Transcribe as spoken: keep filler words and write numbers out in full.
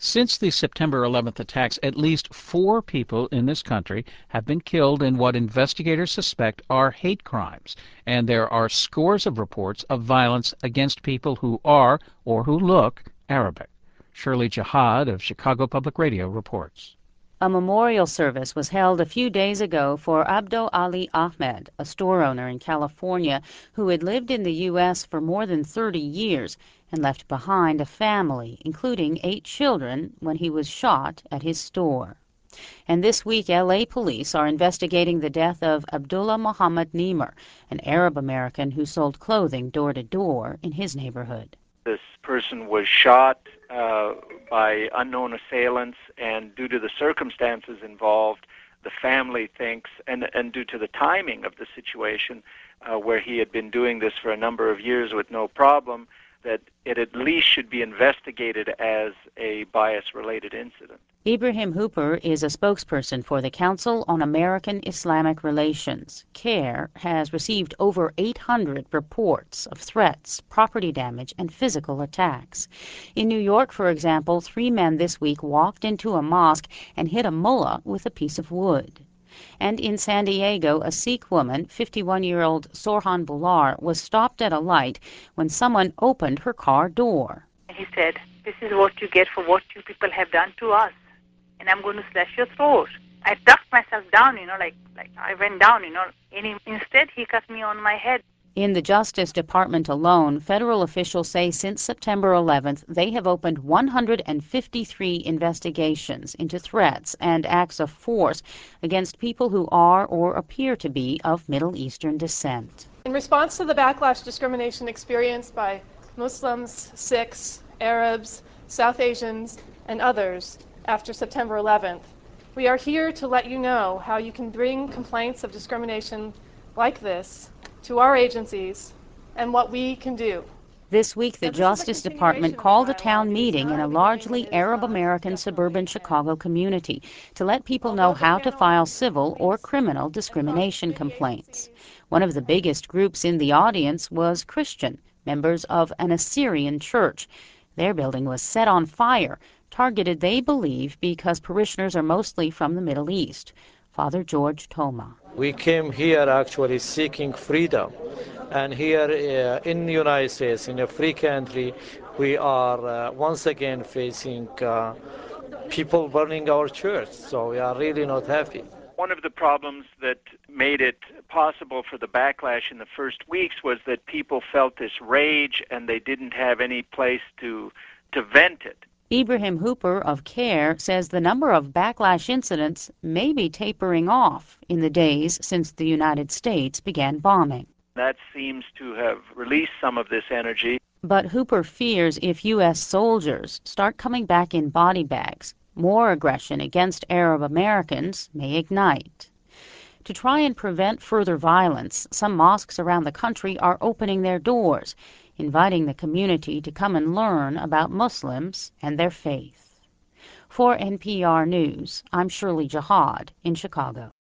Since the September eleventh attacks, at least four people in this country have been killed in what investigators suspect are hate crimes. And there are scores of reports of violence against people who are, or who look, Arabic. Shirley Jihad of Chicago Public Radio reports. A memorial service was held a few days ago for Abdo Ali Ahmed, a store owner in California who had lived in the U S for more than thirty years and left behind a family, including eight children, when he was shot at his store. And this week, L A police are investigating the death of Abdullah Muhammad Niemer, an Arab American who sold clothing door to door in his neighborhood. This person was shot uh, by unknown assailants, and due to the circumstances involved, the family thinks, and, and due to the timing of the situation, uh, where he had been doing this for a number of years with no problem, that it at least should be investigated as a bias-related incident. Ibrahim Hooper is a spokesperson for the Council on American Islamic Relations. CARE has received over eight hundred reports of threats, property damage, and physical attacks. In New York, for example, three men this week walked into a mosque and hit a mullah with a piece of wood. And in San Diego, a Sikh woman, fifty-one-year-old Sorhan Bular, was stopped at a light when someone opened her car door. He said, "This is what you get for what you people have done to us, and I'm going to slash your throat." I ducked myself down, you know, like like I went down, you know, and he, instead he cut me on my head. In the Justice Department alone, federal officials say since September eleventh, they have opened one hundred fifty-three investigations into threats and acts of force against people who are or appear to be of Middle Eastern descent. In response to the backlash discrimination experienced by Muslims, Sikhs, Arabs, South Asians, and others after September eleventh, we are here to let you know how you can bring complaints of discrimination like this to our agencies and what we can do. This week, the Justice Department called a town meeting in a largely Arab-American suburban Chicago community to let people know how to file civil or criminal discrimination complaints. One of the biggest groups in the audience was Christian, members of an Assyrian church. Their building was set on fire, targeted, they believe, because parishioners are mostly from the Middle East. Father George Toma. We came here actually seeking freedom. And here uh, in the United States, in a free country, we are uh, once again facing uh, people burning our church. So we are really not happy. One of the problems that made it possible for the backlash in the first weeks was that people felt this rage and they didn't have any place to to vent it. Ibrahim Hooper of CARE says the number of backlash incidents may be tapering off in the days since the United States began bombing. That seems to have released some of this energy. But Hooper fears if U S soldiers start coming back in body bags, more aggression against Arab Americans may ignite. To try and prevent further violence, some mosques around the country are opening their doors, inviting the community to come and learn about Muslims and their faith. For N P R News, I'm Shirley Jihad in Chicago.